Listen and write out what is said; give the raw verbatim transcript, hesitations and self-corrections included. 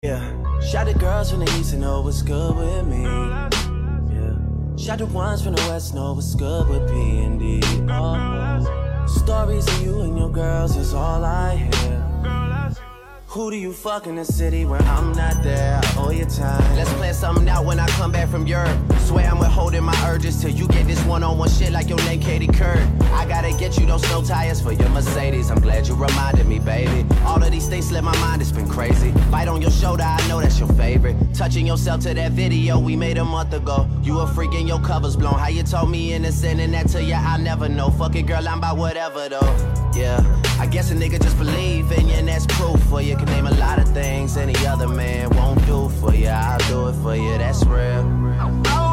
Yeah, shout the girls from the east and know what's good with me. Yeah, shout the ones from the west know what's good with P and D. Oh, stories of you and your girls is all I hear. Who do you fuck in the city when I'm not there? I owe you time. Let's plan something out when I come back from Europe. Swear I'm withholding my urges till you get this one-on-one shit like your name Katie Couric. I gotta get you those snow tires for your Mercedes. I'm glad you reminded me, baby. All of these things slip my mind, it's been crazy. Bite on your shoulder, I know that's your favorite. Touching yourself to that video we made a month ago. You a freak and your cover's blown. How you told me innocent and that to you, I never know. Fuck it, girl, I'm about whatever though. Yeah, I guess a nigga just believe in you and that's proof for you. Can name a lot of things any other man won't do for you. I'll do it for you, that's real.